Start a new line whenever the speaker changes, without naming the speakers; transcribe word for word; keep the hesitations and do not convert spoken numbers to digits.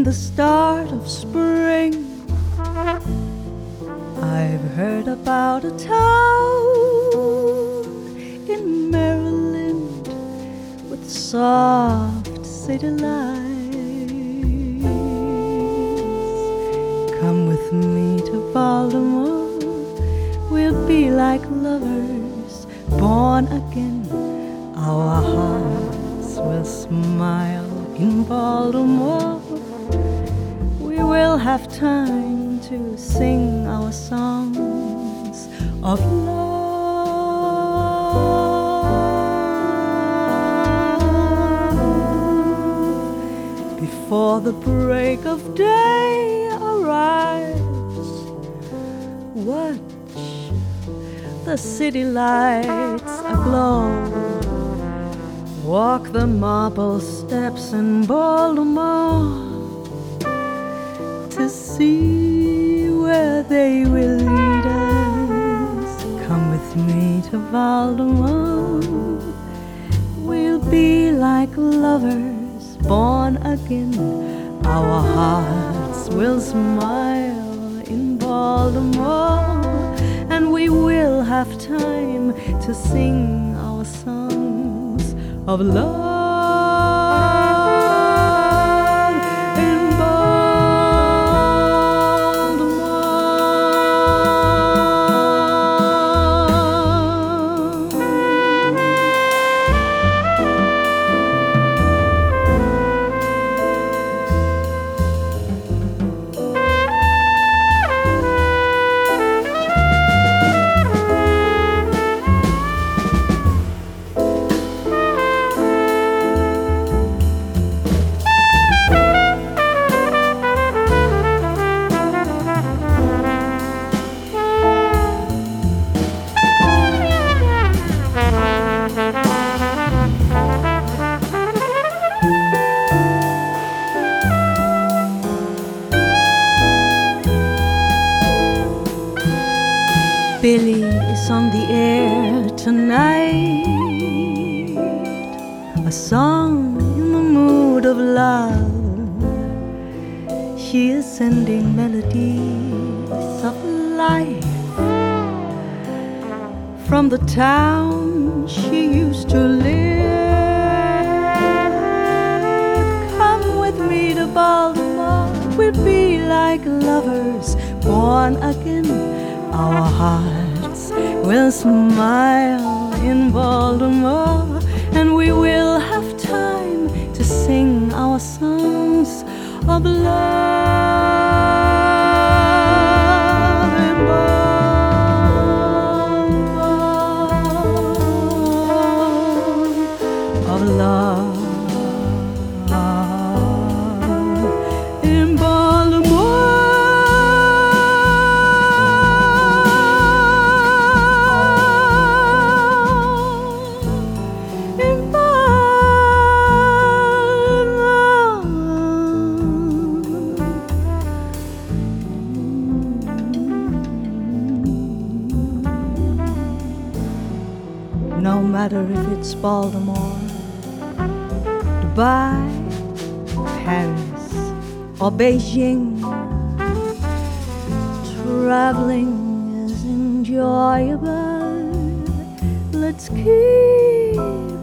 in the start of spring. I've heard about a town in Maryland with soft city lights. Come with me to Baltimore, we'll be like lovers born again. Our hearts will smile in Baltimore. We will have time to sing our songs of love. Before the break of day arrives, watch the city lights aglow. Walk the marble steps in Baltimore to see where they will lead us. Come with me to Baltimore. We'll be like lovers born again. Our hearts will smile in Baltimore, and we will have time to sing our songs of love. Billy is on the air tonight, a song in the mood of love. She is sending melodies of life from the town she used to live. Come with me to Baltimore, we'll be like lovers born again. Our hearts will smile in Baltimore, and we will have time to sing our songs of love in Baltimore, of love in Baltimore. No matter if it's Baltimore, Dubai, Paris, or Beijing, traveling is enjoyable. Let's keep